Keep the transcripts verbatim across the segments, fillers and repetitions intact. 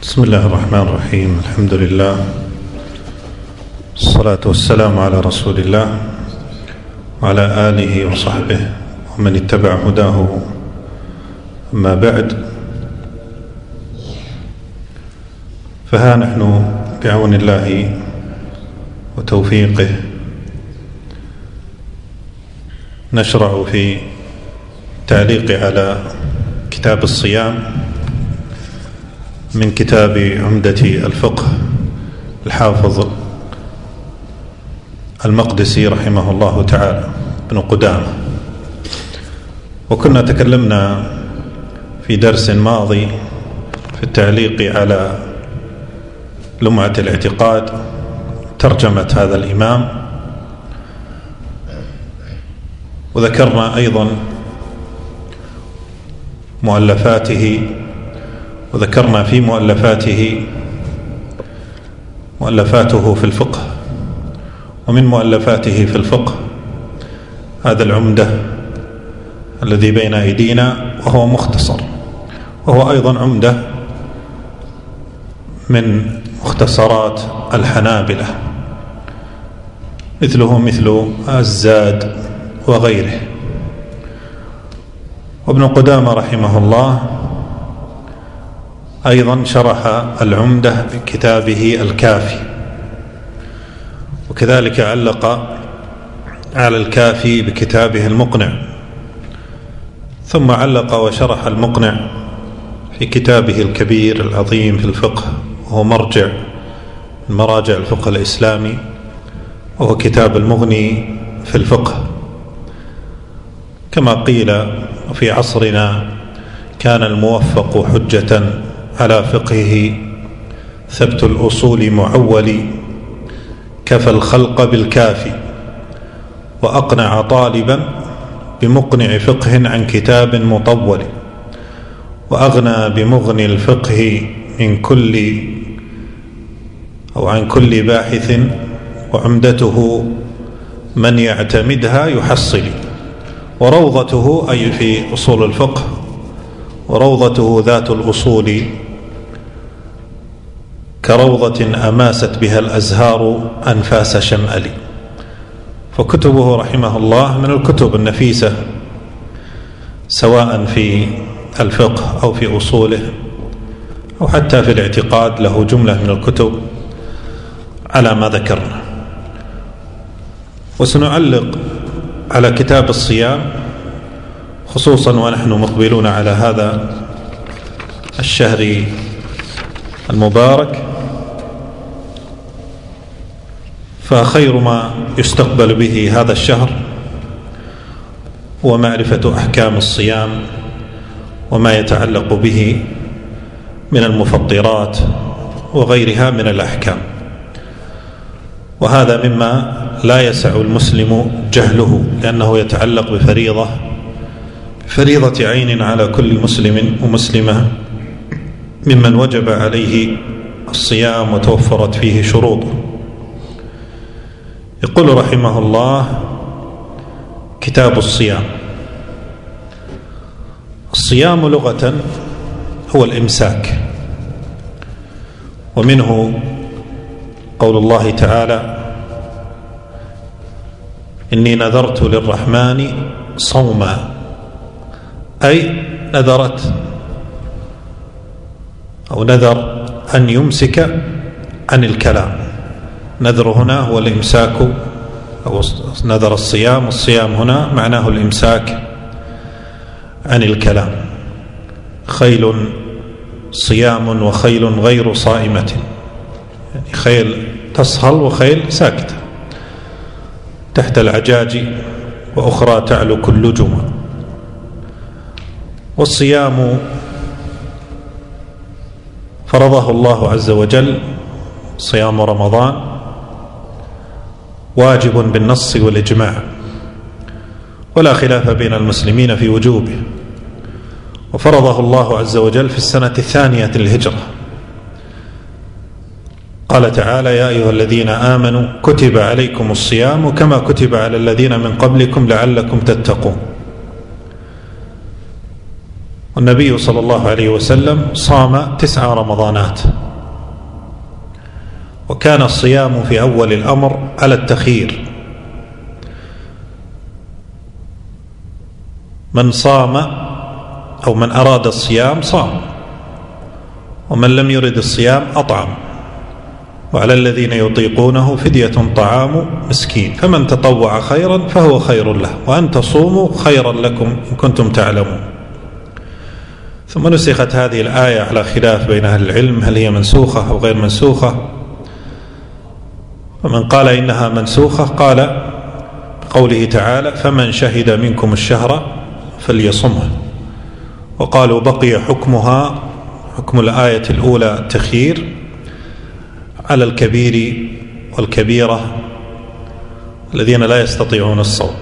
بسم الله الرحمن الرحيم. الحمد لله، الصلاة والسلام على رسول الله وعلى آله وصحبه ومن اتبع هداه. أما بعد، فها نحن بعون الله وتوفيقه نشرع في تعليق على كتاب الصيام من كتاب عمدة الفقه الحافظ المقدسي رحمه الله تعالى ابن قدامة. وكنا تكلمنا في درس ماضي في التعليق على لمعة الاعتقاد، ترجمة هذا الإمام، وذكرنا أيضا مؤلفاته، وذكرنا في مؤلفاته مؤلفاته في الفقه، ومن مؤلفاته في الفقه هذا العمدة الذي بين أيدينا، وهو مختصر، وهو أيضا عمدة من مختصرات الحنابلة، مثله مثل الزاد وغيره. وابن قدامة رحمه الله أيضا شرح العمدة بكتابه الكافي، وكذلك علق على الكافي بكتابه المقنع، ثم علق وشرح المقنع في كتابه الكبير العظيم في الفقه، وهو مرجع من مراجع الفقه الإسلامي، وهو كتاب المغني في الفقه. كما قيل في عصرنا: كان الموفق حجة على فقهه، ثبت الأصول معول، كفى الخلق بالكافي، وأقنع طالبا بمقنع فقه عن كتاب مطول، وأغنى بمغني الفقه من كل أو عن كل باحث، وعمدته من يعتمدها يحصل، وروضته أي في أصول الفقه، وروضته ذات الأصول كروضة أماست بها الأزهار أنفاس شمأل. فكتبه رحمه الله من الكتب النفيسة، سواء في الفقه أو في أصوله أو حتى في الاعتقاد، له جملة من الكتب على ما ذكرنا. وسنعلق على كتاب الصيام، خصوصا ونحن مقبلون على هذا الشهر المبارك، فخير ما يستقبل به هذا الشهر هو معرفة أحكام الصيام وما يتعلق به من المفطرات وغيرها من الأحكام. وهذا مما لا يسع المسلم جهله، لأنه يتعلق بفريضة فريضة عين على كل مسلم ومسلمة ممن وجب عليه الصيام وتوفرت فيه شروطه. يقول رحمه الله: كتاب الصيام. الصيام لغة هو الإمساك، ومنه قول الله تعالى: إني نذرت للرحمن صوما، أي نذرت أو نذر أن يمسك عن الكلام. نذر هنا هو الإمساك، أو نذر الصيام، الصيام هنا معناه الإمساك عن الكلام. خيل صيام وخيل غير صائمة، يعني خيل تصهل وخيل ساكتة تحت العجاج، وأخرى تعلو كل جمع. والصيام فرضه الله عز وجل، صيام رمضان واجب بالنص والإجماع، ولا خلاف بين المسلمين في وجوبه. وفرضه الله عز وجل في السنة الثانية للهجرة. قال تعالى: يا أيها الذين آمنوا كتب عليكم الصيام كما كتب على الذين من قبلكم لعلكم تتقون. والنبي صلى الله عليه وسلم صام تسع رمضانات، وكان الصيام في أول الأمر على التخيير، من صام أو من أراد الصيام صام، ومن لم يرد الصيام أطعم، وعلى الذين يطيقونه فدية طعام مسكين، فمن تطوع خيرا فهو خير له، وأن تصوموا خيرا لكم إن كنتم تعلمون. ثم نسخت هذه الآية على خلاف بين أهل العلم هل هي منسوخة أو غير منسوخة، ومن قال إنها منسوخة قال قوله تعالى فمن شهد منكم الشهر فليصمه، وقالوا بقي حكمها حكم الآية الأولى التخيير على الكبير والكبيرة الذين لا يستطيعون الصوم.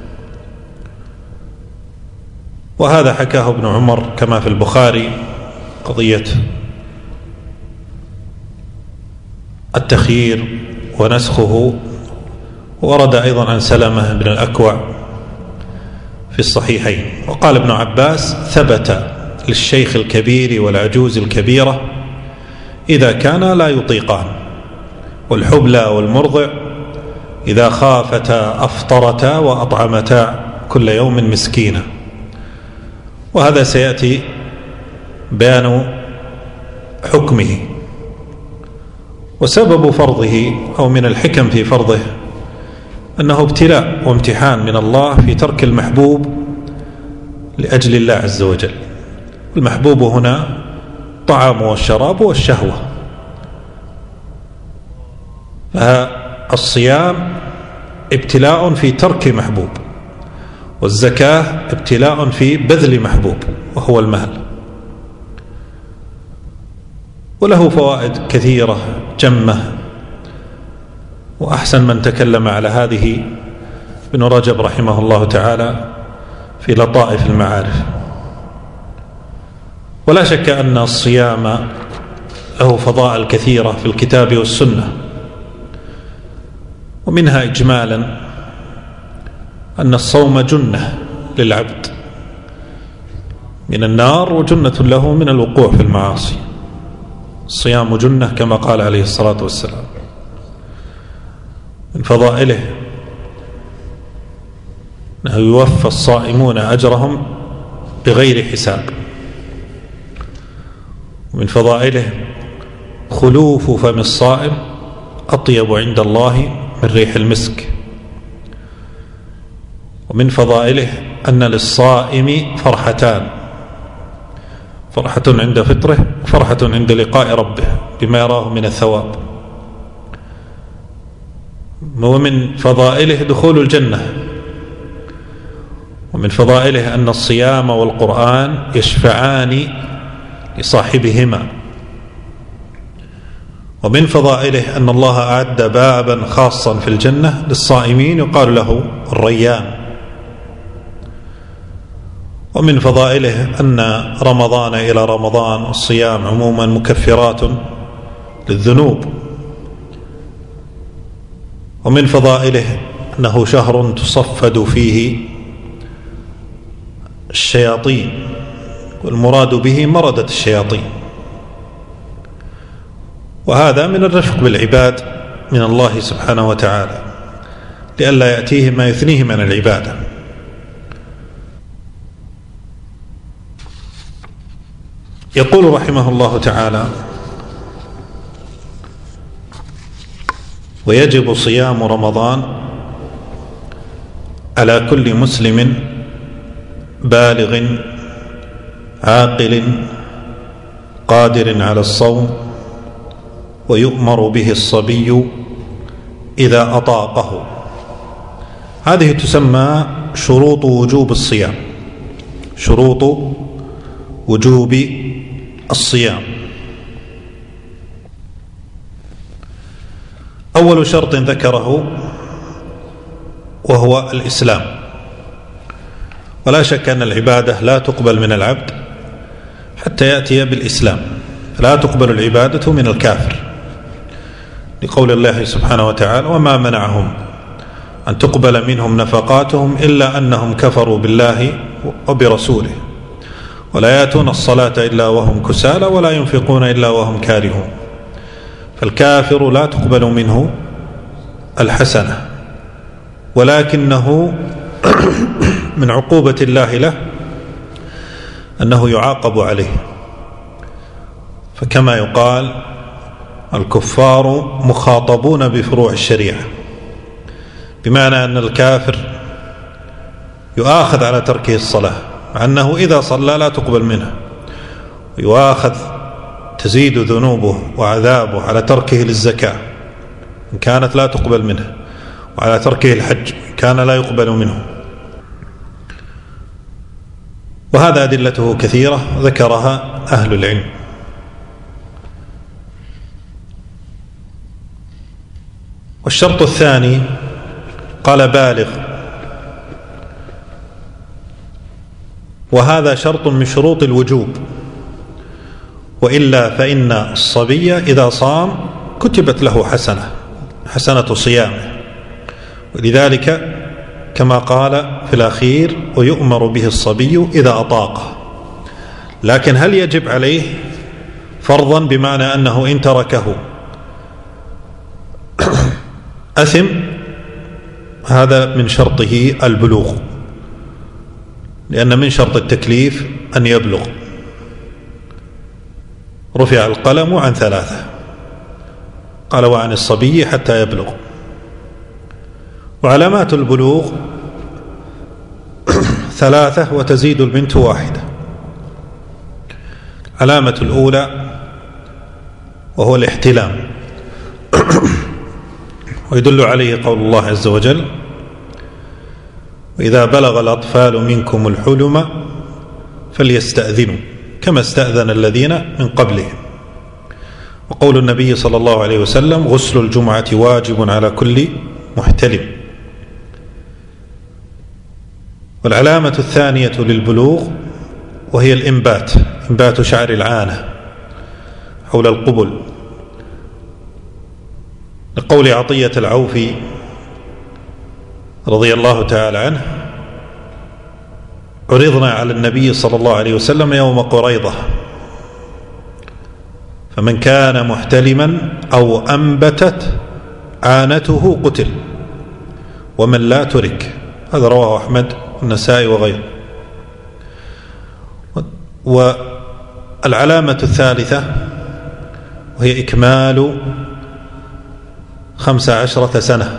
وهذا حكاه ابن عمر كما في البخاري قضية التخيير ونسخه، ورد أيضا عن سلمة بن الأكوع في الصحيحين. وقال ابن عباس ثبت للشيخ الكبير والعجوز الكبيرة إذا كان لا يطيقان، والحبلى والمرضع إذا خافتا أفطرتا وأطعمتا كل يوم مسكينا. وهذا سيأتي بيان حكمه. وسبب فرضه أو من الحكم في فرضه أنه ابتلاء وامتحان من الله في ترك المحبوب لأجل الله عز وجل. المحبوب هنا الطعام والشراب والشهوة، فالصيام ابتلاء في ترك محبوب، والزكاة ابتلاء في بذل محبوب وهو المال. وله فوائد كثيرة جمة، وأحسن من تكلم على هذه ابن رجب رحمه الله تعالى في لطائف المعارف. ولا شك أن الصيام له فضائل كثيرة في الكتاب والسنة، ومنها إجمالا أن الصوم جنة للعبد من النار وجنة له من الوقوع في المعاصي. الصيام جنة كما قال عليه الصلاة والسلام. من فضائله أنه يوفى الصائمون أجرهم بغير حساب. ومن فضائله خلوف فم الصائم أطيب عند الله من ريح المسك. ومن فضائله أن للصائم فرحتان، فرحة عند فطره وفرحة عند لقاء ربه بما يراه من الثواب. ومن فضائله دخول الجنة. ومن فضائله أن الصيام والقرآن يشفعان لصاحبهما. ومن فضائله أن الله أعد بابا خاصا في الجنة للصائمين يقال له الريان. ومن فضائله أن رمضان إلى رمضان والصيام عموما مكفرات للذنوب. ومن فضائله أنه شهر تصفد فيه الشياطين، والمراد به مردة الشياطين. وهذا من الرفق بالعباد من الله سبحانه وتعالى لئلا يأتيهم ما يثنيهم عن العبادة. يقول رحمه الله تعالى: ويجب صيام رمضان على كل مسلم بالغ عاقل قادر على الصوم، ويؤمر به الصبي إذا أطاقه. هذه تسمى شروط وجوب الصيام، شروط وجوب الصيام. أول شرط ذكره وهو الإسلام. ولا شك أن العبادة لا تقبل من العبد حتى يأتي بالإسلام، لا تقبل العبادة من الكافر، لقول الله سبحانه وتعالى: وما منعهم أن تقبل منهم نفقاتهم إلا أنهم كفروا بالله وبرسوله ولا يأتون الصلاة إلا وهم كسالى ولا ينفقون إلا وهم كارهون. فالكافر لا تقبل منه الحسنة، ولكنه من عقوبة الله له أنه يعاقب عليه. فكما يقال الكفار مخاطبون بفروع الشريعة، بمعنى أن الكافر يؤاخذ على تركه الصلاة مع أنه إذا صلى لا تقبل منه، يؤاخذ تزيد ذنوبه وعذابه على تركه للزكاة إن كانت لا تقبل منه، وعلى تركه الحج إن كان لا يقبل منه. وهذا أدلته كثيرة ذكرها أهل العلم. والشرط الثاني قال بالغ، وهذا شرط من شروط الوجوب، وإلا فإن الصبي إذا صام كتبت له حسنة حسنة صيامه، ولذلك كما قال في الأخير ويؤمر به الصبي إذا أطاقه. لكن هل يجب عليه فرضا بمعنى أنه إن تركه أثم؟ هذا من شرطه البلوغ، لأن من شرط التكليف أن يبلغ. رفع القلم عن ثلاثة، قال وعن الصبي حتى يبلغ. وعلامات البلوغ ثلاثة وتزيد البنت واحدة. علامة الأولى وهو الاحتلام، ويدل عليه قول الله عز وجل وإذا بلغ الأطفال منكم الحلم فليستأذنوا كما استأذن الذين من قبلهم. وقول النبي صلى الله عليه وسلم غسل الجمعة واجب على كل محتلم. والعلامة الثانية للبلوغ وهي الإنبات، إنبات شعر العانة حول القبل، لقول عطية العوفي رضي الله تعالى عنه عرضنا على النبي صلى الله عليه وسلم يوم قريضة فمن كان محتلما أو أنبتت عانته قتل ومن لا ترك. هذا رواه أحمد والنسائي وغيره. والعلامة الثالثة وهي إكمال خمس عشرة سنة.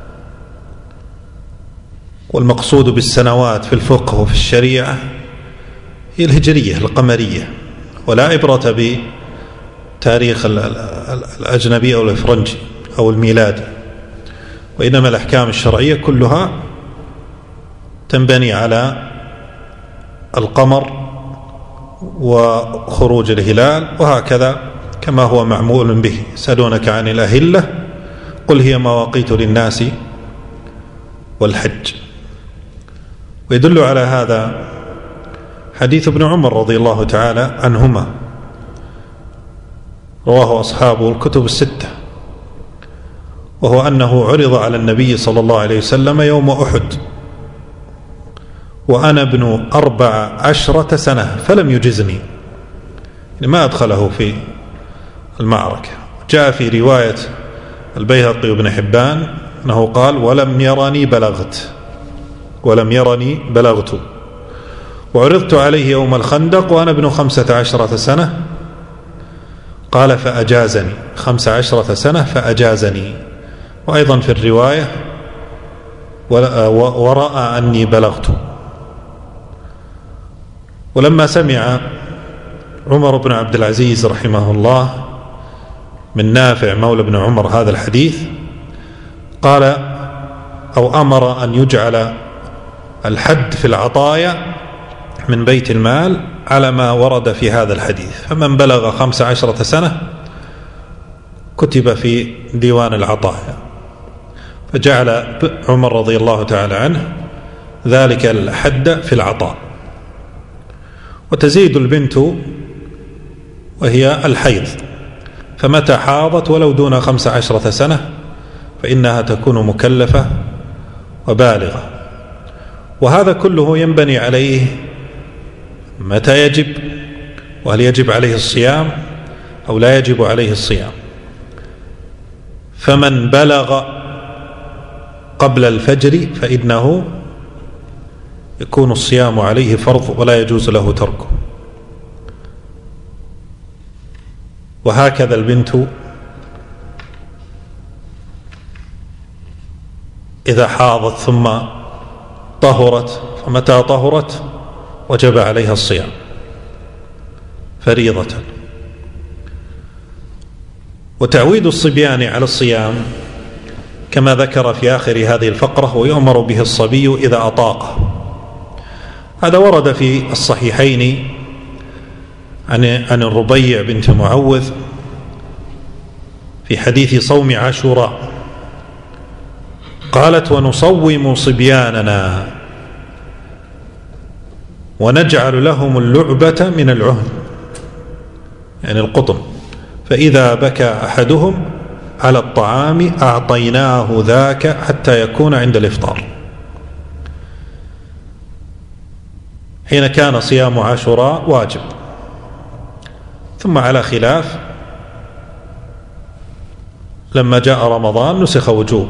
والمقصود بالسنوات في الفقه وفي الشريعة هي الهجرية القمرية، ولا عبرة بتاريخ الأجنبي أو الإفرنجي أو الميلاد، وإنما الأحكام الشرعية كلها تنبني على القمر وخروج الهلال، وهكذا كما هو معمول به. يسألونك عن الأهلة قل هي مواقيت للناس والحج. ويدل على هذا حديث ابن عمر رضي الله تعالى عنهما، رواه أصحابه الكتب الستة، وهو أنه عرض على النبي صلى الله عليه وسلم يوم أحد وأنا ابن أربع عشرة سنة فلم يجزني، يعني ما أدخله في المعركة. جاء في رواية البيهقي وابن حبان أنه قال ولم يرني بلغت ولم يرني بلغت. وعرضت عليه يوم الخندق وأنا ابن خمسة عشرة سنة، قال فأجازني خمس عشرة سنة فأجازني. وأيضا في الرواية ورأى أني بلغت. ولما سمع عمر بن عبد العزيز رحمه الله من نافع مولى بن عمر هذا الحديث قال أو أمر أن يجعل الحد في العطايا من بيت المال على ما ورد في هذا الحديث، فمن بلغ خمس عشرة سنة كتب في ديوان العطايا. فجعل عمر رضي الله تعالى عنه ذلك الحد في العطاء. وتزيد البنت وهي الحيض، فمتى حاضت ولو دون خمس عشرة سنة فإنها تكون مكلفة وبالغة. وهذا كله ينبني عليه متى يجب، وهل يجب عليه الصيام أو لا يجب عليه الصيام. فمن بلغ قبل الفجر فإنه يكون الصيام عليه فرض ولا يجوز له تركه. وهكذا البنت إذا حاضت ثم طهرت، فمتى طهرت وجب عليها الصيام فريضة. وتعويد الصبيان على الصيام كما ذكر في آخر هذه الفقرة: ويؤمر به الصبي إذا أطاقه. هذا ورد في الصحيحين عن عن الربيع بنت معوذ في حديث صوم عاشوراء قالت: ونصوم صبياننا ونجعل لهم اللعبة من العهن، يعني القطن، فإذا بكى أحدهم على الطعام أعطيناه ذاك حتى يكون عند الإفطار. حين كان صيام عاشوراء واجب، ثم على خلاف لما جاء رمضان نسخ وجوب.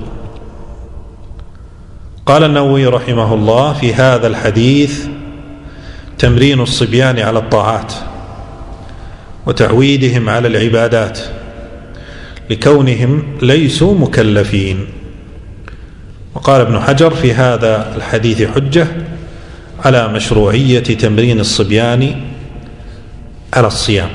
قال النووي رحمه الله: في هذا الحديث تمرين الصبيان على الطاعات وتعويدهم على العبادات لكونهم ليسوا مكلفين. وقال ابن حجر: في هذا الحديث حجة على مشروعية تمرين الصبيان على الصيام،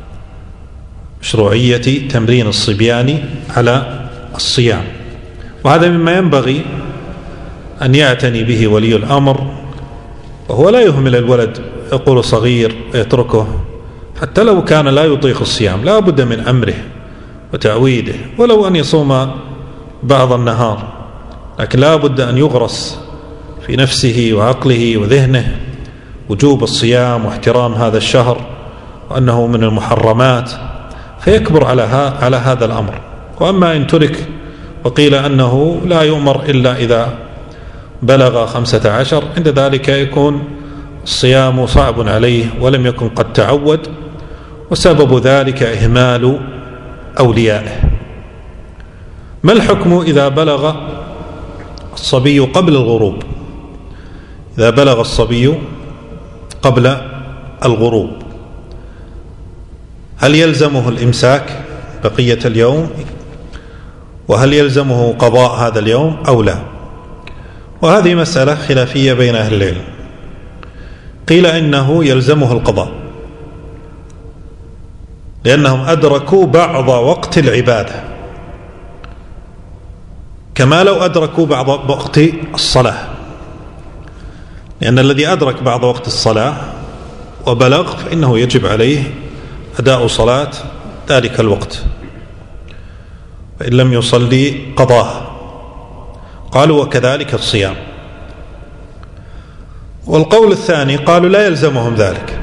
مشروعية تمرين الصبيان على الصيام. وهذا مما ينبغي أن يعتني به ولي الأمر، وهو لا يهمل الولد يقول صغير يتركه حتى لو كان لا يطيق الصيام، لا بد من أمره وتعويده، ولو أن يصوم بعض النهار، لكن لا بد أن يغرس في نفسه وعقله وذهنه وجوب الصيام واحترام هذا الشهر وأنه من المحرمات، فيكبر على على هذا الأمر. وأما إن ترك وقيل أنه لا يؤمر إلا إذا بلغ خمسة عشر، عند ذلك يكون الصيام صعب عليه ولم يكن قد تعود، وسبب ذلك إهمال أوليائه. ما الحكم إذا بلغ الصبي قبل الغروب؟ إذا بلغ الصبي قبل الغروب هل يلزمه الإمساك بقية اليوم، وهل يلزمه قضاء هذا اليوم أو لا؟ وهذه مسألة خلافية بين أهل العلم. قيل إنه يلزمه القضاء لأنهم أدركوا بعض وقت العبادة، كما لو أدركوا بعض وقت الصلاة، لأن الذي أدرك بعض وقت الصلاة وبلغ فإنه يجب عليه أداء صلاة ذلك الوقت، فإن لم يصلي قضاه. قالوا وكذلك الصيام. والقول الثاني قالوا لا يلزمهم ذلك،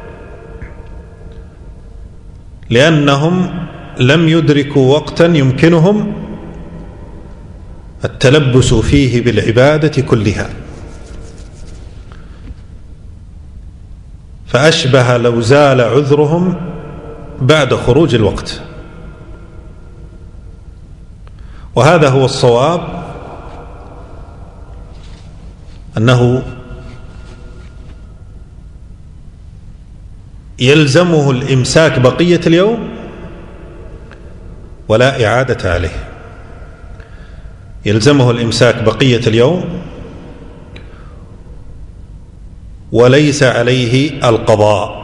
لأنهم لم يدركوا وقتا يمكنهم التلبس فيه بالعبادة كلها، فأشبه لو زال عذرهم بعد خروج الوقت. وهذا هو الصواب، أنه يلزمه الإمساك بقية اليوم ولا إعادة عليه، يلزمه الإمساك بقية اليوم وليس عليه القضاء،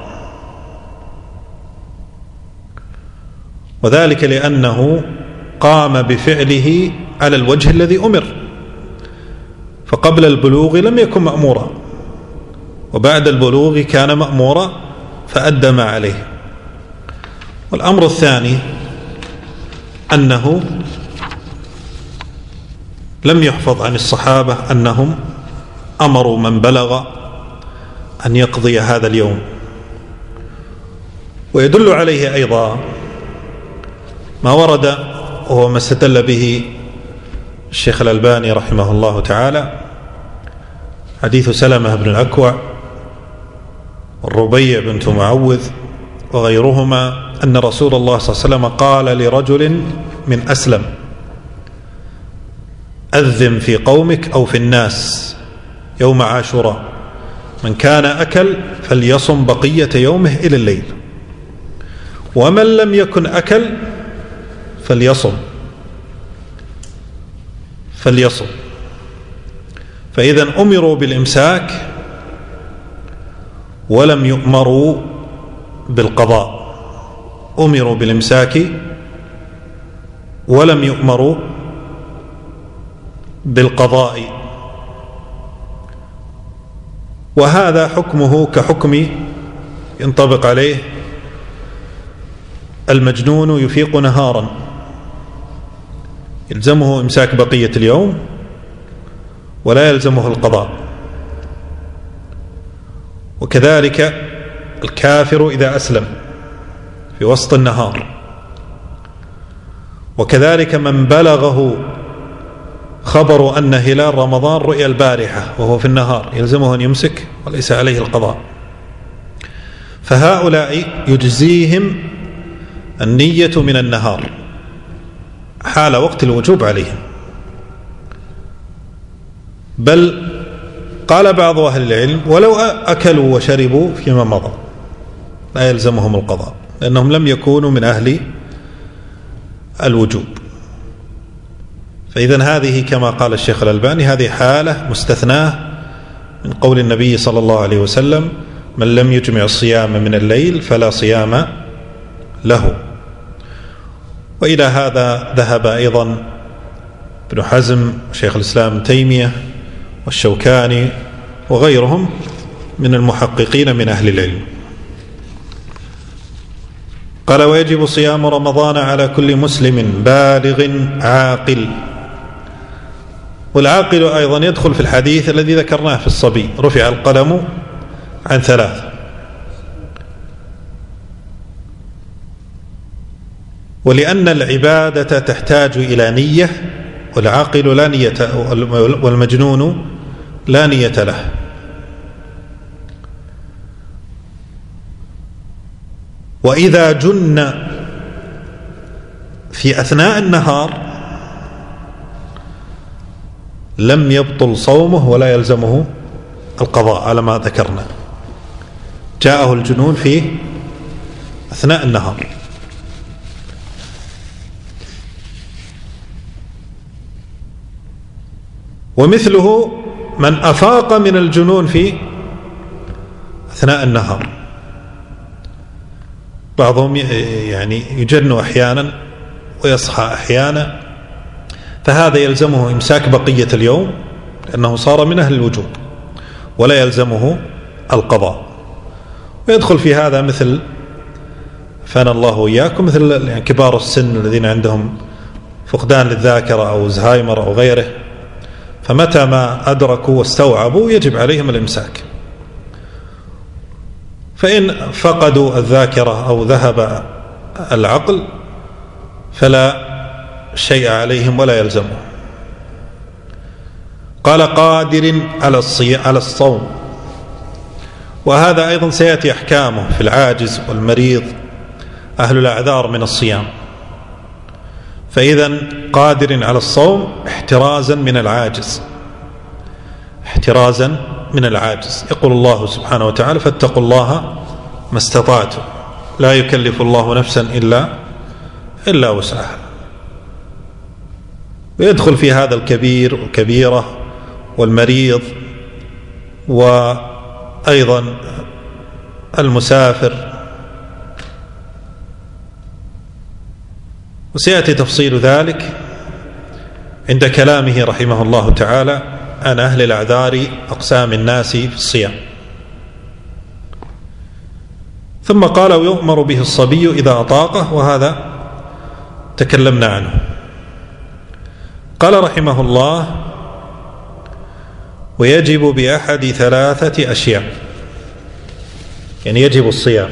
وذلك لأنه قام بفعله على الوجه الذي أمر، فقبل البلوغ لم يكن مأمورا، وبعد البلوغ كان مأمورا فأدى ما عليه. والأمر الثاني أنه لم يحفظ عن الصحابة أنهم أمروا من بلغ أن يقضي هذا اليوم. ويدل عليه أيضا ما ورد وهو ما استدل به الشيخ الألباني رحمه الله تعالى، حديث سلمة بن الأكوع الربيع بنت معوذ وغيرهما أن رسول الله صلى الله عليه وسلم قال لرجل من أسلم: أذن في قومك أو في الناس يوم عاشوراء، من كان أكل فليصم بقية يومه إلى الليل، ومن لم يكن أكل فليصم فليصم فإذا أمروا بالإمساك ولم يؤمروا بالقضاء، أمروا بالإمساك ولم يؤمروا بالقضاء، وهذا حكمه كحكم ينطبق عليه المجنون يفيق نهارا، يلزمه إمساك بقية اليوم ولا يلزمه القضاء. وكذلك الكافر إذا أسلم في وسط النهار، وكذلك من بلغه خبر أن هلال رمضان رؤيا البارحة وهو في النهار يلزمه أن يمسك وليس عليه القضاء. فهؤلاء يجزيهم النية من النهار حال وقت الوجوب عليهم، بل قال بعض أهل العلم ولو أكلوا وشربوا فيما مضى لا يلزمهم القضاء، لأنهم لم يكونوا من أهل الوجوب. فإذن هذه كما قال الشيخ الألباني هذه حالة مستثناة من قول النبي صلى الله عليه وسلم: من لم يجمع الصيام من الليل فلا صيام له. وإلى هذا ذهب أيضا ابن حزم شيخ الإسلام ابن تيمية والشوكاني وغيرهم من المحققين من أهل العلم. قال: ويجب صيام رمضان على كل مسلم بالغ عاقل. والعاقل أيضا يدخل في الحديث الذي ذكرناه في الصبي: رفع القلم عن ثلاث. ولأن العبادة تحتاج إلى نية، والعاقل لا نية، والمجنون لا نية له. وإذا جن في أثناء النهار لم يبطل صومه ولا يلزمه القضاء على ما ذكرنا. جاءه الجنون في أثناء النهار. ومثله من أفاق من الجنون في أثناء النهار. بعضهم يعني يجن أحيانا ويصحى أحيانا، فهذا يلزمه إمساك بقية اليوم لأنه صار من أهل الوجوب ولا يلزمه القضاء. ويدخل في هذا مثل فان الله وإياكم مثل يعني كبار السن الذين عندهم فقدان للذاكرة أو زهايمر أو غيره، فمتى ما أدركوا واستوعبوا يجب عليهم الإمساك. فإن فقدوا الذاكرة أو ذهب العقل فلا شيء عليهم ولا يلزمهم. قال: قادر على الصوم. وهذا أيضا سيأتي أحكامه في العاجز والمريض أهل الأعذار من الصيام. فإذا قادر على الصوم احترازا من العاجز، احترازا من العاجز. يقول الله سبحانه وتعالى: فاتقوا الله ما استطعتم لا يكلف الله نفسا إلا إلا وسعها. ويدخل في هذا الكبير والكبيرة والمريض وأيضا المسافر. وسيأتي تفصيل ذلك عند كلامه رحمه الله تعالى عن أهل الأعذار أقسام الناس في الصيام. ثم قال: ويؤمر به الصبي إذا أطاقه. وهذا تكلمنا عنه. قال رحمه الله: ويجب بأحد ثلاثة أشياء، يعني يجب الصيام: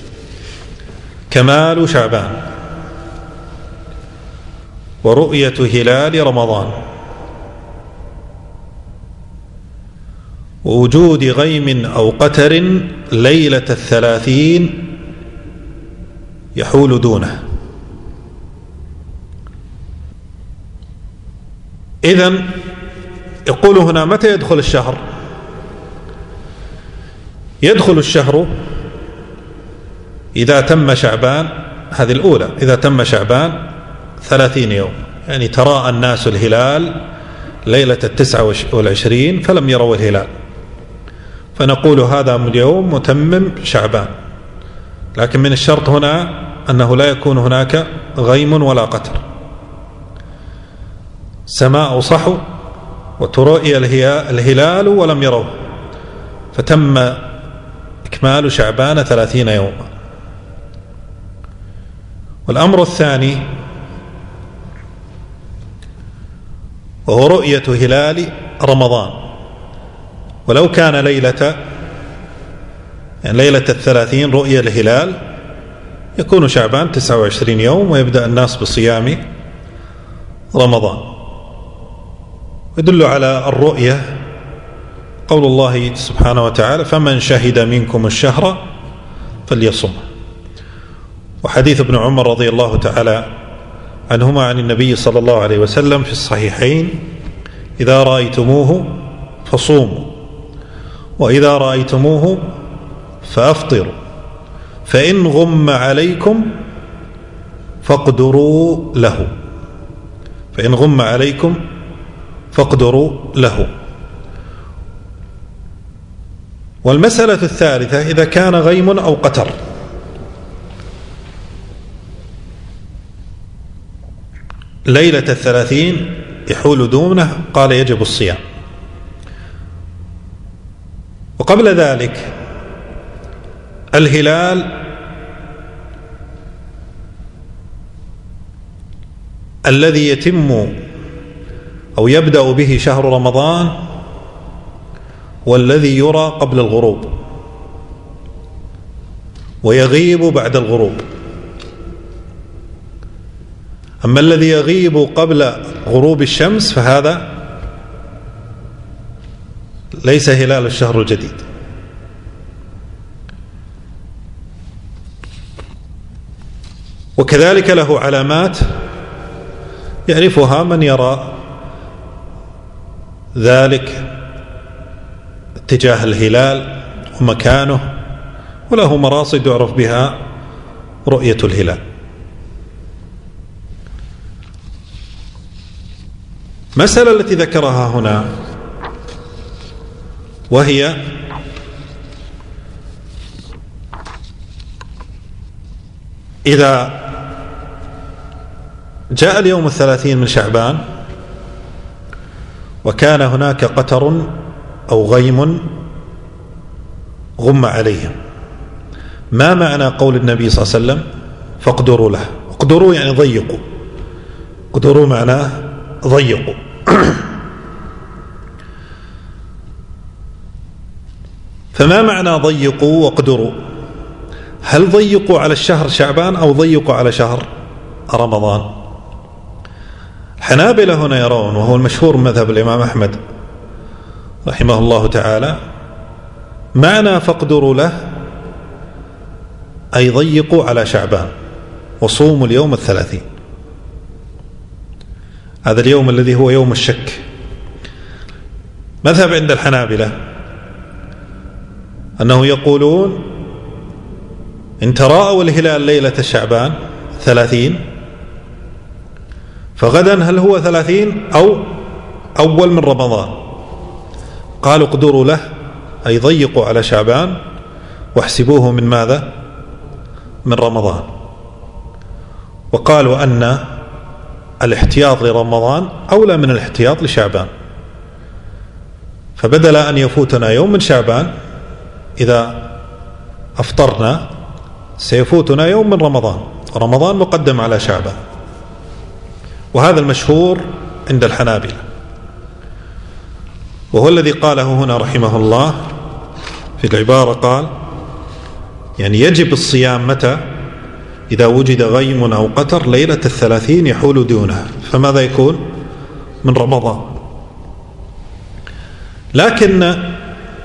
كمال شعبان، ورؤية هلال رمضان، ووجود غيم أو قتر ليلة الثلاثين يحول دونه. إذن يقول هنا متى يدخل الشهر؟ يدخل الشهر إذا تم شعبان، هذه الأولى، إذا تم شعبان ثلاثين يوم، يعني تراءى الناس الهلال ليلة التسعة والعشرين فلم يروا الهلال، فنقول هذا اليوم متمم شعبان. لكن من الشرط هنا أنه لا يكون هناك غيم ولا قتر، سماء صحو وترؤي الهلال ولم يروه، فتم إكمال شعبان ثلاثين يوما. والأمر الثاني وهو رؤية هلال رمضان، ولو كان ليلة يعني ليلة الثلاثين رؤية الهلال يكون شعبان تسعة وعشرين يوم ويبدأ الناس بصيام رمضان. يدل على الرؤية قول الله سبحانه وتعالى: فمن شهد منكم الشهر فليصمه. وحديث ابن عمر رضي الله تعالى عنهما عن النبي صلى الله عليه وسلم في الصحيحين: إذا رأيتموه فصوموا، وإذا رأيتموه فأفطروا، فإن غم عليكم فاقدروا له فإن غم عليكم فاقدروا له. والمسألة الثالثة إذا كان غيم أو قتر. ليلة الثلاثين يحول دونه، قال يجب الصيام. وقبل ذلك الهلال الذي يتم أو يبدأ به شهر رمضان والذي يرى قبل الغروب ويغيب بعد الغروب. أما الذي يغيب قبل غروب الشمس فهذا ليس هلال الشهر الجديد. وكذلك له علامات يعرفها من يرى ذلك اتجاه الهلال ومكانه، وله مراصد يعرف بها رؤية الهلال. مسألة التي ذكرها هنا وهي إذا جاء اليوم الثلاثين من شعبان وكان هناك قتر أو غيم غم عليهم، ما معنى قول النبي صلى الله عليه وسلم فاقدروا له؟ اقدروا يعني ضيقوا، اقدروا معناه ضيقوا. فما معنى ضيقوا واقدروا؟ هل ضيقوا على الشهر شعبان أو ضيقوا على شهر رمضان؟ الحنابلة هنا يرون، وهو المشهور من مذهب الإمام أحمد رحمه الله تعالى، معنى فاقدروا له أي ضيقوا على شعبان وصوموا اليوم الثلاثين، هذا اليوم الذي هو يوم الشك. مذهب عند الحنابلة أنه يقولون إن تراءوا الهلال ليلة الشعبان ثلاثين فغدا هل هو ثلاثين أو أول من رمضان؟ قالوا اقدروا له أي ضيقوا على شعبان واحسبوه من ماذا؟ من رمضان. وقالوا أن الاحتياط لرمضان أولى من الاحتياط لشعبان، فبدل أن يفوتنا يوم من شعبان إذا أفطرنا سيفوتنا يوم من رمضان، رمضان مقدم على شعبان. وهذا المشهور عند الحنابلة، وهو الذي قاله هنا رحمه الله في العبارة، قال يعني يجب الصيام متى؟ إذا وجد غيم أو قتر ليلة الثلاثين يحول دونها، فماذا يكون؟ من رمضان. لكن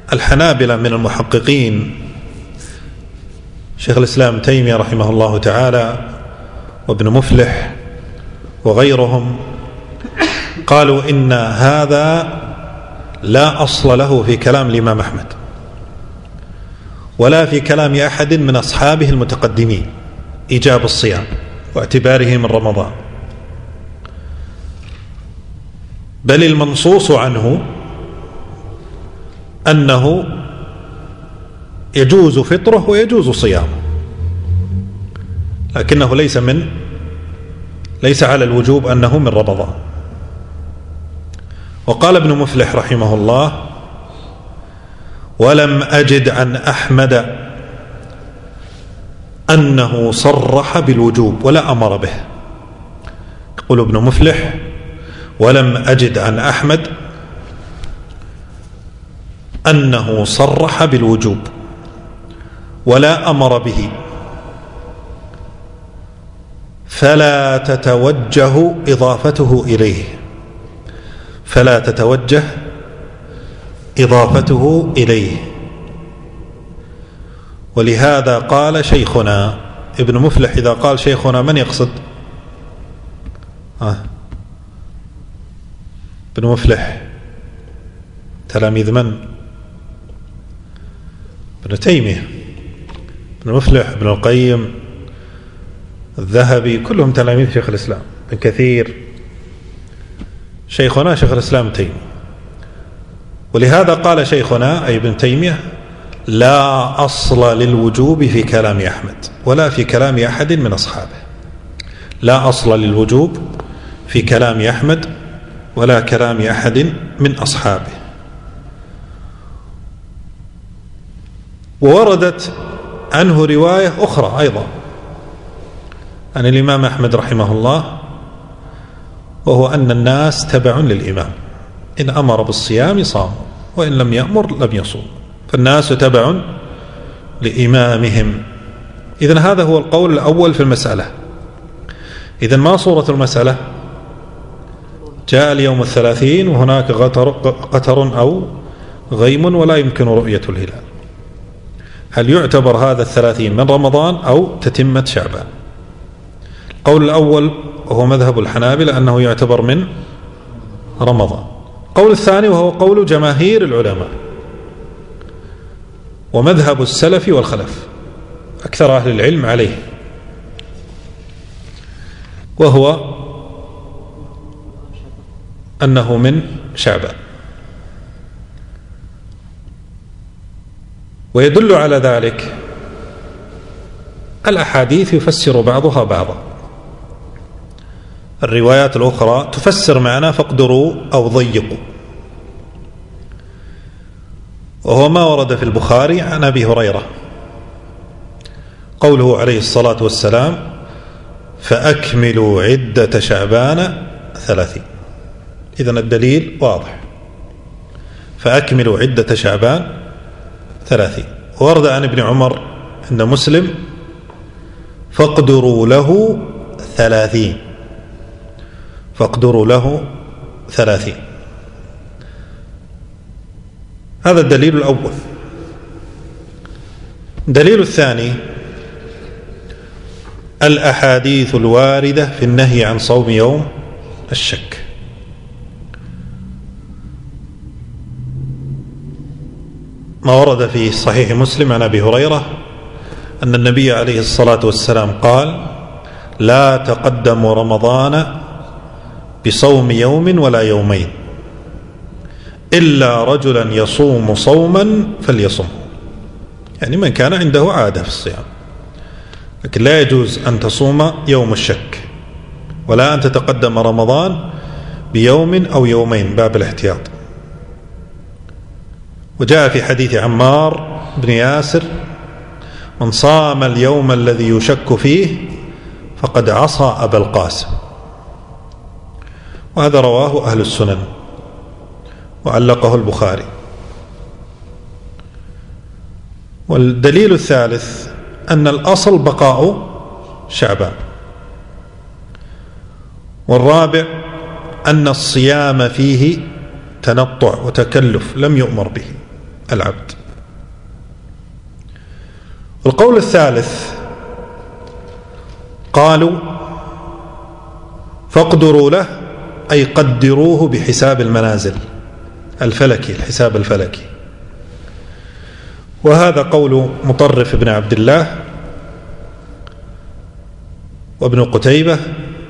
الحنابلة من المحققين شيخ الإسلام ابن تيمية رحمه الله تعالى وابن مفلح وغيرهم قالوا إن هذا لا أصل له في كلام الإمام أحمد ولا في كلام أحد من أصحابه المتقدمين إيجاب الصيام واعتباره من رمضان، بل المنصوص عنه أنه يجوز فطره ويجوز صيامه، لكنه ليس من ليس على الوجوب أنه من رمضان. وقال ابن مفلح رحمه الله: ولم أجد عن أحمد أنه صرح بالوجوب ولا أمر به. يقول ابن مفلح: ولم أجد عن أحمد أنه صرح بالوجوب ولا أمر به، فلا تتوجه إضافته إليه فلا تتوجه إضافته إليه ولهذا قال شيخنا. ابن مفلح إذا قال شيخنا من يقصد؟ آه. ابن مفلح تلاميذ من؟ ابن تيمية، ابن مفلح، ابن القيم، الذهبي، كلهم تلاميذ شيخ الإسلام. ابن كثير. شيخنا شيخ الإسلام ابن تيمية، ولهذا قال شيخنا أي ابن تيمية: لا أصل للوجوب في كلام أحمد ولا في كلام أحد من أصحابه. لا أصل للوجوب في كلام أحمد ولا كلام أحد من أصحابه. ووردت عنه رواية أخرى أيضا عن الإمام أحمد رحمه الله، وهو أن الناس تبع للإمام، إن أمر بالصيام صاموا وإن لم يأمر لم يصوم، فالناس تبع لإمامهم. إذن هذا هو القول الأول في المسألة. إذن ما صورة المسألة؟ جاء اليوم الثلاثين وهناك قطر, قطر أو غيم ولا يمكن رؤية الهلال، هل يعتبر هذا الثلاثين من رمضان أو تتمة شعبان؟ القول الأول وهو مذهب الحنابلة أنه يعتبر من رمضان. القول الثاني وهو قول جماهير العلماء ومذهب السلف والخلف أكثر أهل العلم عليه، وهو أنه من شعبان. ويدل على ذلك الأحاديث يفسر بعضها بعضا. الروايات الأخرى تفسر معنى فاقدروا أو ضيقوا، وهو ما ورد في البخاري عن أبي هريرة قوله عليه الصلاة والسلام: فأكملوا عدة شعبان ثلاثين. إذن الدليل واضح، فأكملوا عدة شعبان ثلاثين. ورد عن ابن عمر عند مسلم: فاقدروا له ثلاثين فاقدروا له ثلاثين. هذا الدليل الأول. الدليل الثاني الأحاديث الواردة في النهي عن صوم يوم الشك. ما ورد في صحيح مسلم عن أبي هريرة أن النبي عليه الصلاة والسلام قال: لا تقدموا رمضان بصوم يوم ولا يومين إلا رجلا يصوم صوما فليصم، يعني من كان عنده عادة في الصيام، لكن لا يجوز أن تصوم يوم الشك ولا أن تتقدم رمضان بيوم أو يومين، باب الاحتياط. وجاء في حديث عمار بن ياسر: من صام اليوم الذي يشك فيه فقد عصى أبا القاسم. وهذا رواه أهل السنن وعلقه البخاري. والدليل الثالث أن الأصل بقاء شعبان. والرابع أن الصيام فيه تنطع وتكلف لم يؤمر به، العبد. القول الثالث قالوا فاقدروا له أي قدروه بحساب المنازل الفلكي، الحساب الفلكي، وهذا قول مطرف بن عبد الله وابن قتيبة،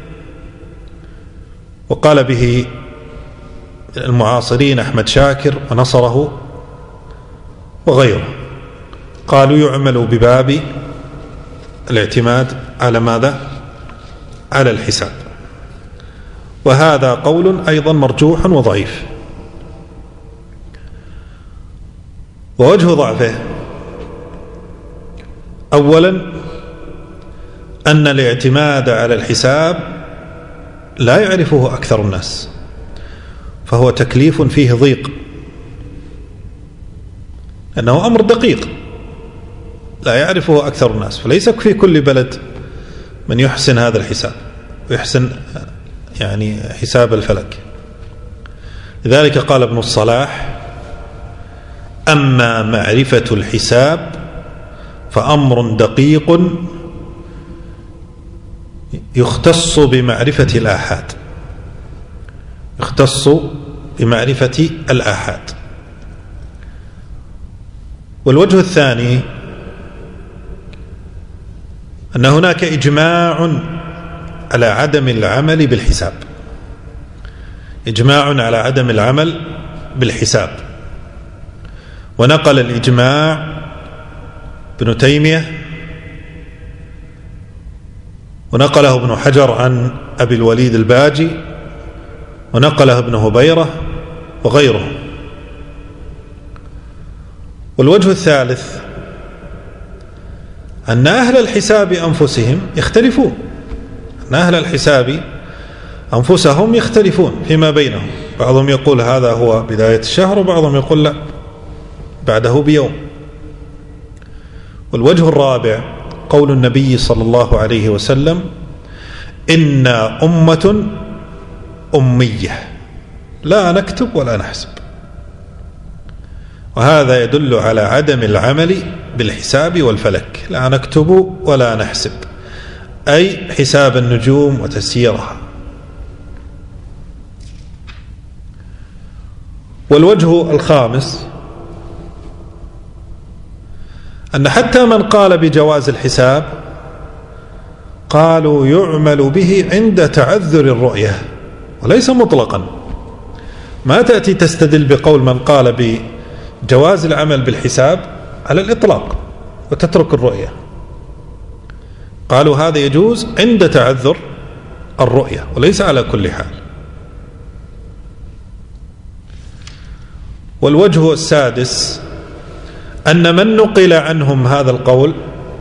وقال به المعاصرين أحمد شاكر ونصره وغيره. قالوا يعمل بباب الاعتماد على ماذا؟ على الحساب، وهذا قول أيضا مرجوح وضعيف. ووجه ضعفه أولا أن الاعتماد على الحساب لا يعرفه أكثر الناس، فهو تكليف فيه ضيق، أنه أمر دقيق لا يعرفه أكثر الناس، فليس في كل بلد من يحسن هذا الحساب ويحسن يعني حساب الفلك. لذلك قال ابن الصلاح أما معرفة الحساب فأمر دقيق يختص بمعرفة الآحاد، يختص بمعرفة الآحاد. والوجه الثاني أن هناك إجماع على عدم العمل بالحساب، إجماع على عدم العمل بالحساب، ونقل الإجماع ابن تيمية، ونقله ابن حجر عن أبي الوليد الباجي، ونقله ابن هبيرة وغيره. والوجه الثالث أن أهل الحساب أنفسهم يختلفون، أن أهل الحساب أنفسهم يختلفون فيما بينهم، بعضهم يقول هذا هو بداية الشهر، وبعضهم يقول لا بعده بيوم. والوجه الرابع قول النبي صلى الله عليه وسلم إنا أمة أمية لا نكتب ولا نحسب، وهذا يدل على عدم العمل بالحساب والفلك، لا نكتب ولا نحسب أي حساب النجوم وتسييرها. والوجه الخامس أن حتى من قال بجواز الحساب قالوا يعمل به عند تعذر الرؤية وليس مطلقا. ما تأتي تستدل بقول من قال بجواز العمل بالحساب على الإطلاق وتترك الرؤية، قالوا هذا يجوز عند تعذر الرؤية وليس على كل حال. والوجه السادس أن من نقل عنهم هذا القول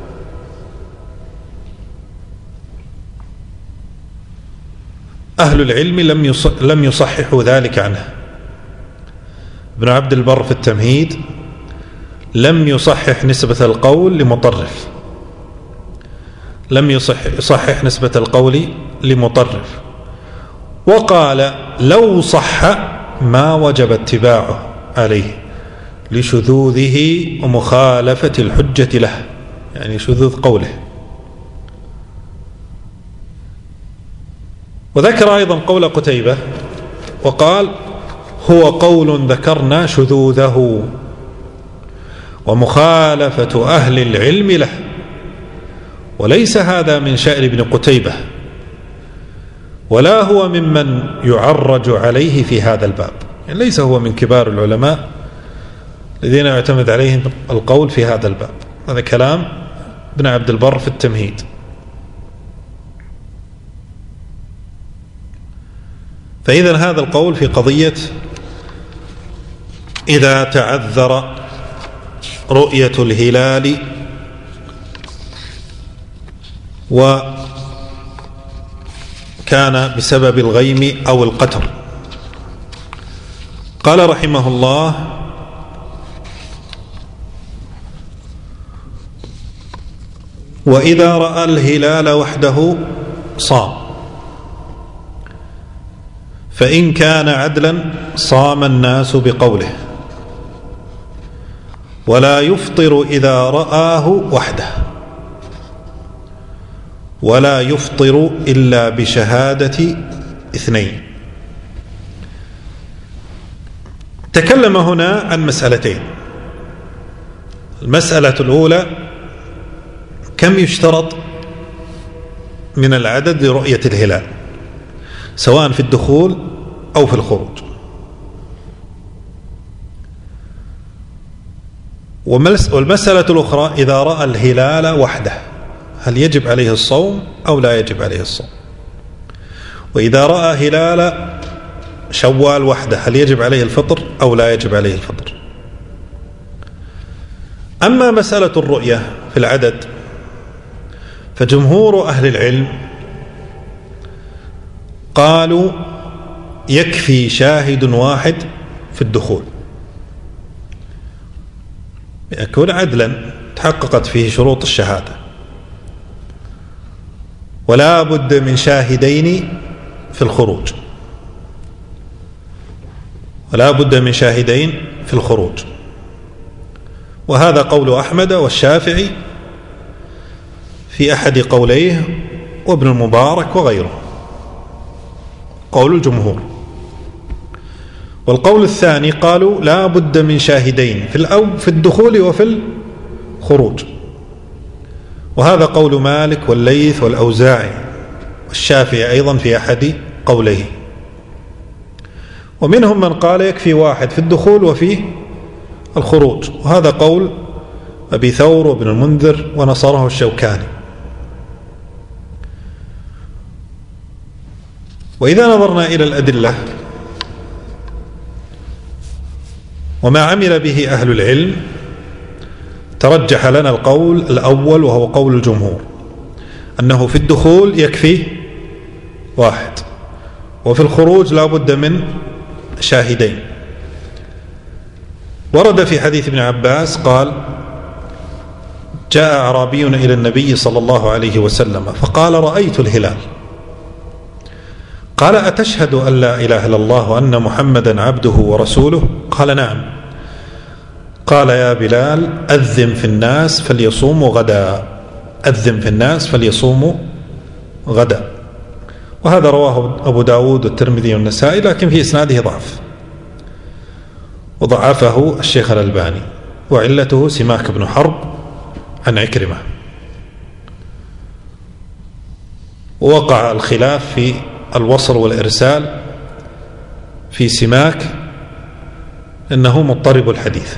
أهل العلم لم لم يصححوا ذلك عنه. ابن عبد البر في التمهيد لم يصحح نسبة القول لمطرف، لم يصح يصحح نسبة القول لمطرف، وقال لو صح ما وجب اتباعه عليه لشذوذه ومخالفة الحجة له، يعني شذوذ قوله. وذكر أيضا قول قتيبة وقال هو قول ذكرنا شذوذه ومخالفة أهل العلم له، وليس هذا من شأن ابن قتيبة ولا هو ممن يعرج عليه في هذا الباب، يعني ليس هو من كبار العلماء الذين يعتمد عليهم القول في هذا الباب. هذا كلام ابن عبد البر في التمهيد. فإذا هذا القول في قضية إذا تعذر رؤية الهلال وكان بسبب الغيم أو القتر، قال رحمه الله وإذا رأى الهلال وحده صام، فإن كان عدلا صام الناس بقوله، ولا يفطر إذا رآه وحده، ولا يفطر إلا بشهادة اثنين. تكلم هنا عن مسألتين. المسألة الأولى: كم يشترط من العدد لرؤية الهلال سواء في الدخول أو في الخروج؟ والمسألة الأخرى: إذا رأى الهلال وحده هل يجب عليه الصوم أو لا يجب عليه الصوم؟ وإذا رأى هلال شوال وحده هل يجب عليه الفطر أو لا يجب عليه الفطر؟ أما مسألة الرؤية في العدد فجمهور أهل العلم قالوا يكفي شاهد واحد في الدخول، يكون عدلا تحققت فيه شروط الشهادة، ولا بد من شاهدين في الخروج، ولا بد من شاهدين في الخروج. وهذا قول أحمد والشافعي في أحد قوليه، وابن المبارك وغيره، قول الجمهور. والقول الثاني قالوا لا بد من شاهدين في الأو في الدخول وفي الخروج، وهذا قول مالك والليث والأوزاعي والشافعي أيضا في أحد قوليه. ومنهم من قال يكفي واحد في الدخول وفي الخروج، وهذا قول أبي ثور وابن المنذر ونصره الشوكاني. وإذا نظرنا إلى الأدلة وما عمل به أهل العلم ترجح لنا القول الأول وهو قول الجمهور، أنه في الدخول يكفي واحد، وفي الخروج لا بد من شاهدين. ورد في حديث ابن عباس قال: جاء أعرابي إلى النبي صلى الله عليه وسلم فقال: رأيت الهلال. قال: أتشهد أن لا إله إلا الله وأن محمدا عبده ورسوله؟ قال: نعم. قال: يا بلال أذن في الناس فليصوموا غدا، أذن في الناس فليصوموا غدا. وهذا رواه أبو داود والترمذي والنسائي، لكن في إسناده ضعف، وضعفه الشيخ الألباني، وعلته سماك بن حرب عن عكرمة. ووقع الخلاف في الوصل والإرسال في سماك إنه مضطرب الحديث.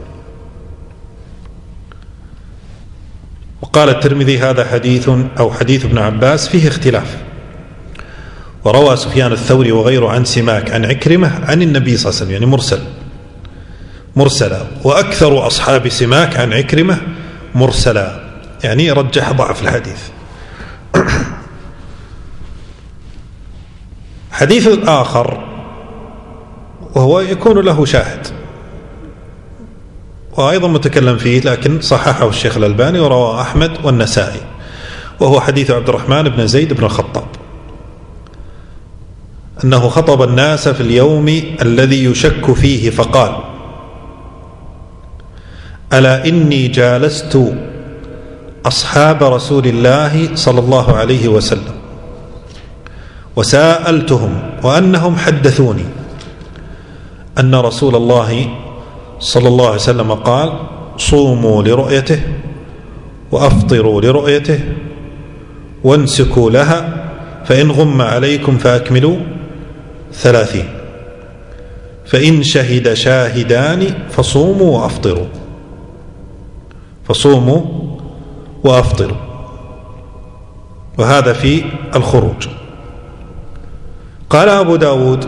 وقال الترمذي: هذا حديث أو حديث ابن عباس فيه اختلاف. وروى سفيان الثوري وغيره عن سماك عن عكرمة عن النبي صلى الله عليه وسلم، يعني مرسل مرسلا، وأكثر أصحاب سماك عن عكرمة مرسلا، يعني رجح ضعف الحديث. حديث الآخر وهو يكون له شاهد وأيضا متكلم فيه، لكن صححه الشيخ الألباني ورواه أحمد والنسائي، وهو حديث عبد الرحمن بن زيد بن الخطاب أنه خطب الناس في اليوم الذي يشك فيه فقال: ألا إني جالست أصحاب رسول الله صلى الله عليه وسلم وسألتهم وأنهم حدثوني أن رسول الله صلى الله عليه وسلم قال: صوموا لرؤيته وأفطروا لرؤيته وانسكوا لها، فإن غم عليكم فأكملوا ثلاثين، فإن شهد شاهدان فصوموا وأفطروا فصوموا وأفطروا. وهذا في الخروج. قال أبو داود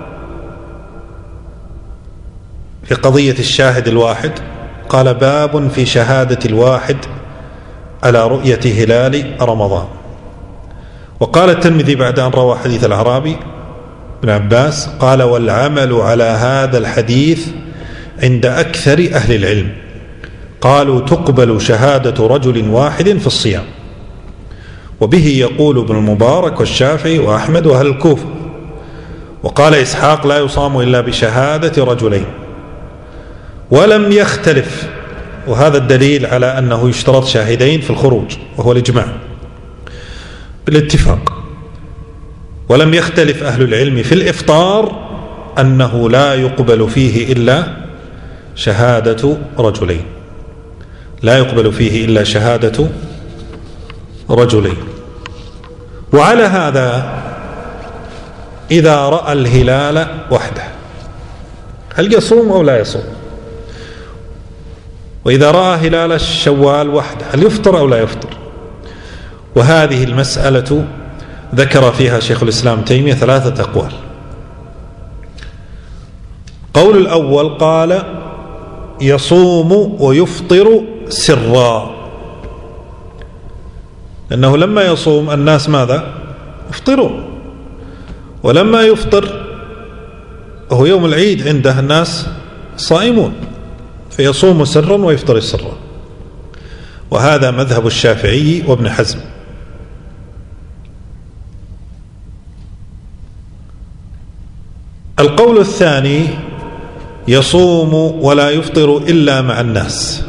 في قضية الشاهد الواحد، قال: باب في شهادة الواحد على رؤية هلال رمضان. وقال الترمذي بعد أن روى حديث الأعرابي ابن عباس قال: والعمل على هذا الحديث عند أكثر أهل العلم، قالوا تقبل شهادة رجل واحد في الصيام، وبه يقول ابن المبارك والشافعي وأحمد وأهل الكوفة. وقال إسحاق: لا يصام إلا بشهادة رجلين. ولم يختلف وهذا الدليل على أنه يشترط شاهدين في الخروج، وهو الإجماع بالاتفاق. ولم يختلف أهل العلم في الإفطار أنه لا يقبل فيه إلا شهادة رجلين، لا يقبل فيه إلا شهادة رجلين. وعلى هذا إذا رأى الهلال وحده هل يصوم أو لا يصوم؟ وإذا رأى هلال الشوال وحده هل يفطر أو لا يفطر؟ وهذه المسألة ذكر فيها شيخ الإسلام تيمية ثلاثة أقوال. قول الأول قال يصوم ويفطر سرا، لأنه لما يصوم الناس ماذا؟ يفطرون، ولما يفطر وهو يوم العيد عنده الناس صائمون، فيصوم سرا ويفطر سرا. وهذا مذهب الشافعي وابن حزم. القول الثاني يصوم ولا يفطر إلا مع الناس،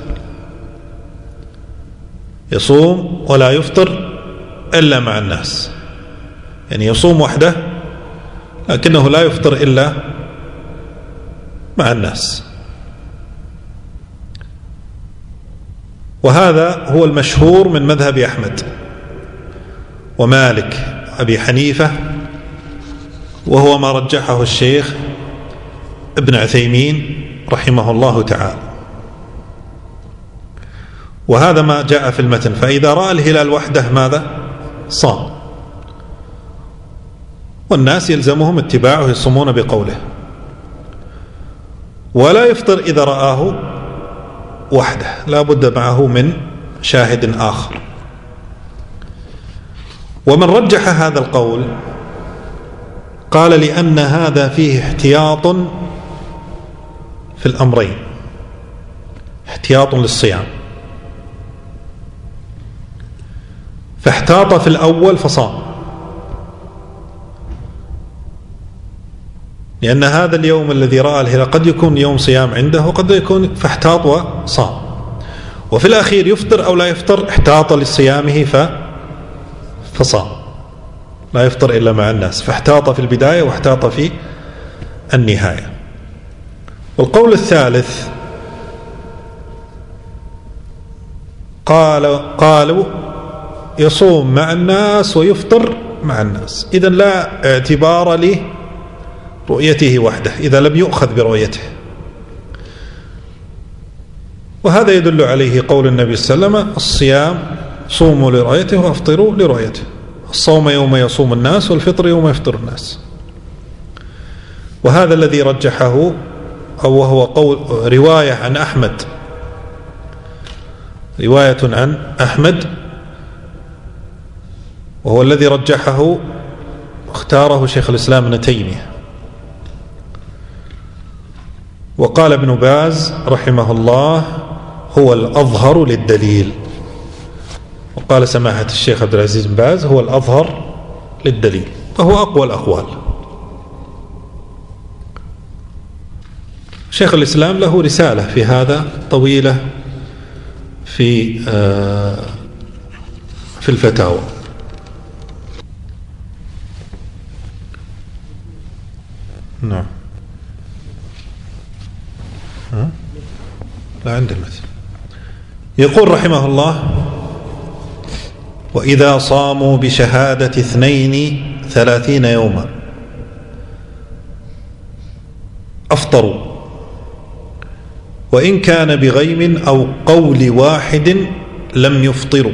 يصوم ولا يفطر إلا مع الناس، يعني يصوم وحده لكنه لا يفطر إلا مع الناس. وهذا هو المشهور من مذهب أحمد ومالك وأبي حنيفة، وهو ما رجحه الشيخ ابن عثيمين رحمه الله تعالى. وهذا ما جاء في المتن. فإذا رأى الهلال وحده ماذا؟ صام، والناس يلزمهم اتباعه، يصومون بقوله. ولا يفطر إذا رآه وحده، لا بد معه من شاهد آخر. ومن رجح هذا القول قال لأن هذا فيه احتياط في الأمرين، احتياط للصيام، فاحتاط في الأول فصام، لأن هذا اليوم الذي رأى الهلال قد يكون يوم صيام عنده وقد يكون فاحتاط وصام. وفي الأخير يفطر أو لا يفطر، احتاط لصيامه فصام، لا يفطر إلا مع الناس، فاحتاط في البداية واحتاط في النهاية. والقول الثالث قال قالوا يصوم مع الناس ويفطر مع الناس، إذن لا اعتبار لرؤيته وحده إذا لم يؤخذ برؤيته. وهذا يدل عليه قول النبي صلى الله عليه وسلم الصيام صوموا لرؤيته وافطروا لرؤيته، الصوم يوم يصوم الناس والفطر يوم يفطر الناس. وهذا الذي رجحه أو وهو قول رواية عن أحمد، رواية عن أحمد، وهو الذي رجحه اختاره شيخ الإسلام ابن تيمية. وقال ابن باز رحمه الله هو الأظهر للدليل، وقال سماحة الشيخ عبد العزيز بن باز هو الأظهر للدليل، فهو أقوى الأقوال. شيخ الإسلام له رسالة في هذا طويلة في في الفتاوى. نعم، لا عند المثل. يقول رحمه الله وإذا صاموا بشهادة اثنين ثلاثين يوما أفطروا، وإن كان بغيم أو قول واحد لم يفطروا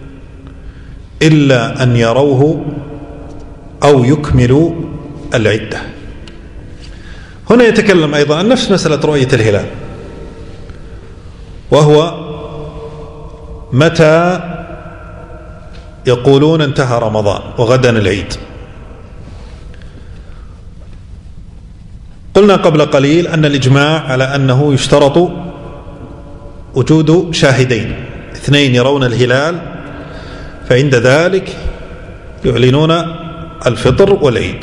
إلا أن يروه أو يكملوا العدة. هنا يتكلم أيضا عن نفس مسألة رؤية الهلال، وهو متى يقولون انتهى رمضان وغدا العيد. قلنا قبل قليل أن الإجماع على أنه يشترط وجود شاهدين، اثنين يرون الهلال فعند ذلك يعلنون الفطر والعيد.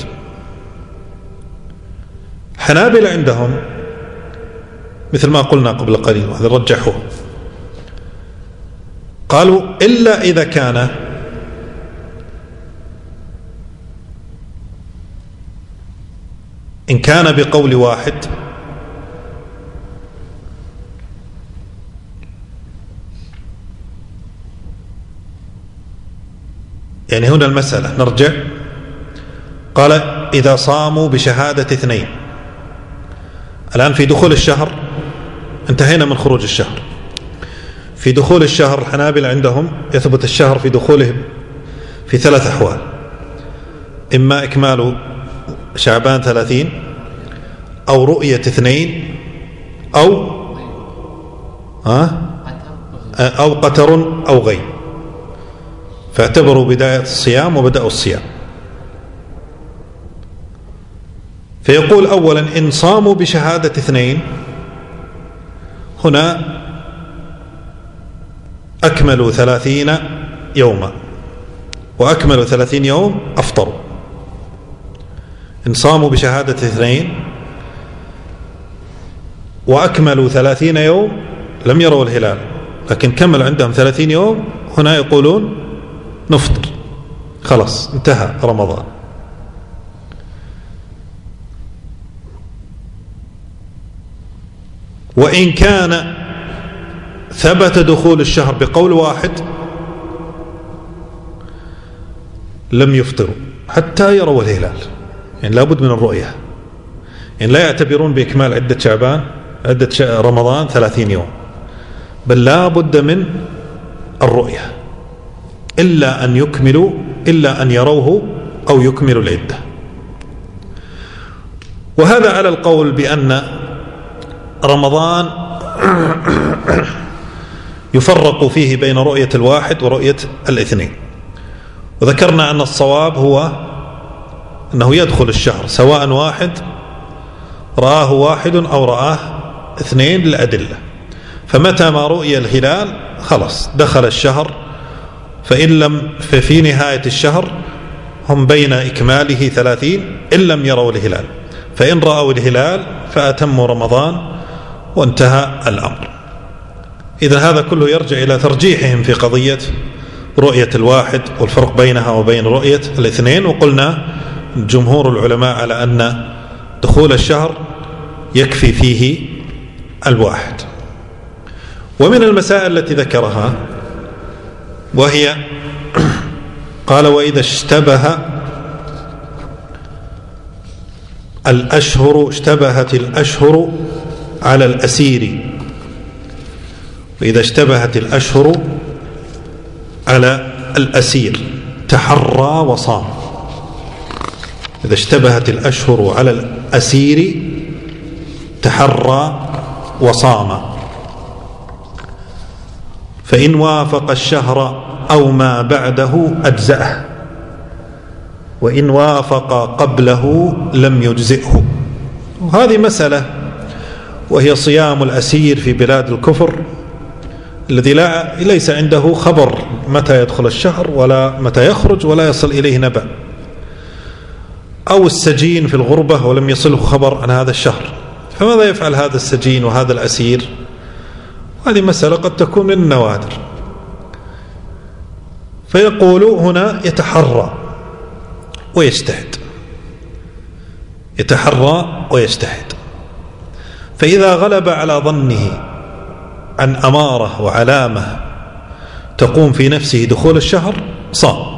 حنابلة عندهم مثل ما قلنا قبل قليل وهذا رجحوه، قالوا إلا إذا كان إن كان بقول واحد يعني هنا المسألة نرجع. قال إذا صاموا بشهادة اثنين. الآن في دخول الشهر انتهينا من خروج الشهر. في دخول الشهر الحنابلة عندهم يثبت الشهر في دخوله في ثلاث أحوال: إما إكمال شعبان ثلاثين، أو رؤية اثنين، أو أو قتر أو غيم، فاعتبروا بداية الصيام وبدأوا الصيام. فيقول أولا إن صاموا بشهادة اثنين، هنا أكملوا ثلاثين يوما، وأكملوا ثلاثين يوم أفطروا. إن صاموا بشهادة اثنين وأكملوا ثلاثين يوم لم يروا الهلال، لكن كمل عندهم ثلاثين يوم، هنا يقولون نفطر، خلاص انتهى رمضان. وإن كان ثبت دخول الشهر بقول واحد لم يفطروا حتى يروا الهلال، يعني لابد من الرؤية، يعني لا يعتبرون بإكمال عدة شعبان عدة رمضان ثلاثين يوم، بل لا بد من الرؤية، إلا أن يكملوا إلا أن يروه أو يكملوا العدة. وهذا على القول بأن رمضان يفرق فيه بين رؤية الواحد ورؤية الاثنين. وذكرنا أن الصواب هو أنه يدخل الشهر سواء واحد رآه واحد أو رآه اثنين للأدلة، فمتى ما رؤي الهلال خلاص دخل الشهر، فإن لم ففي نهاية الشهر هم بين إكماله ثلاثين إن لم يروا الهلال، فإن رأوا الهلال فأتموا رمضان وانتهى الأمر. إذا هذا كله يرجع إلى ترجيحهم في قضية رؤية الواحد والفرق بينها وبين رؤية الاثنين. وقلنا جمهور العلماء على أن دخول الشهر يكفي فيه الواحد. ومن المسائل التي ذكرها وهي قال وإذا اشتبه الأشهر اشتبهت الأشهر على الأسير. وإذا اشتبهت الأشهر على الأسير تحرى وصام. إذا اشتبهت الأشهر على الأسير تحرى وصام، فإن وافق الشهر أو ما بعده أجزأه، وإن وافق قبله لم يجزئه. وهذه مسألة وهي صيام الأسير في بلاد الكفر الذي لا ليس عنده خبر متى يدخل الشهر ولا متى يخرج ولا يصل إليه نبأ، أو السجين في الغربة ولم يصله خبر عن هذا الشهر، فماذا يفعل هذا السجين وهذا الأسير؟ هذه مسألة قد تكون من النوادر. فيقول هنا يتحرى ويجتهد، يتحرى ويجتهد، فإذا غلب على ظنه عن أمارة وعلامة تقوم في نفسه دخول الشهر صام،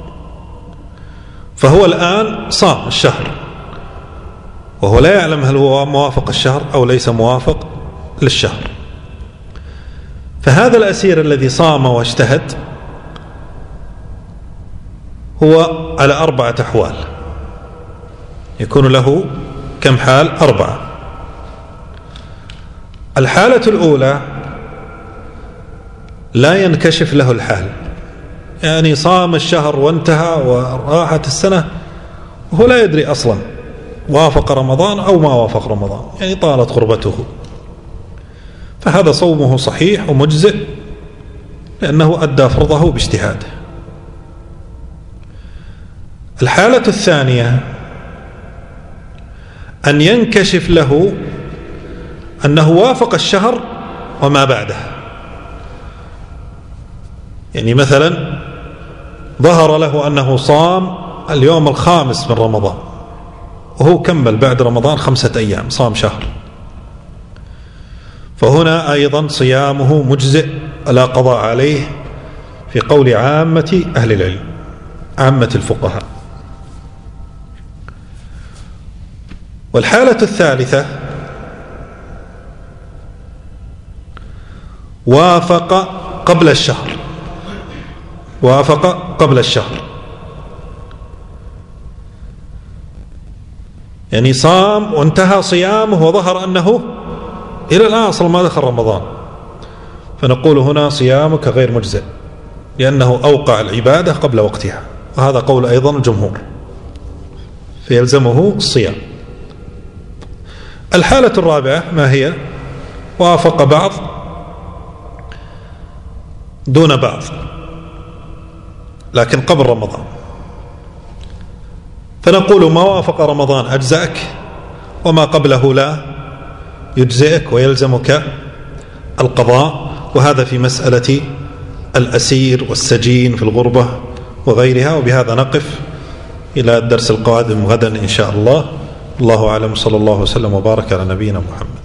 فهو الآن صام الشهر وهو لا يعلم هل هو موافق الشهر أو ليس موافق للشهر. فهذا الأسير الذي صام واجتهد هو على أربعة أحوال، يكون له كم حال؟ أربعة. الحالة الأولى لا ينكشف له الحال، يعني صام الشهر وانتهى وراحت السنة وهو لا يدري أصلا وافق رمضان أو ما وافق رمضان، يعني طالت غربته، فهذا صومه صحيح ومجزئ لأنه أدى فرضه باجتهاده. الحالة الثانية أن ينكشف له أنه وافق الشهر وما بعده، يعني مثلا ظهر له أنه صام اليوم الخامس من رمضان وهو كمل بعد رمضان خمسة أيام، صام شهر، فهنا أيضا صيامه مجزئ لا قضاء عليه في قول عامة أهل العلم، عامة الفقهاء. والحالة الثالثة وافق قبل الشهر، وافق قبل الشهر، يعني صام وانتهى صيامه وظهر أنه إلى الآن أصلا ما دخل رمضان، فنقول هنا صيامك غير مجزئ لأنه أوقع العبادة قبل وقتها، وهذا قول أيضا الجمهور، فيلزمه الصيام. الحالة الرابعة ما هي؟ وافق بعض دون بعض لكن قبل رمضان، فنقول ما وافق رمضان أجزأك وما قبله لا يجزئك ويلزمك القضاء. وهذا في مسألة الأسير والسجين في الغربة وغيرها. وبهذا نقف إلى الدرس القادم غدا إن شاء الله. الله أعلم، صلى الله وسلم وبارك على نبينا محمد.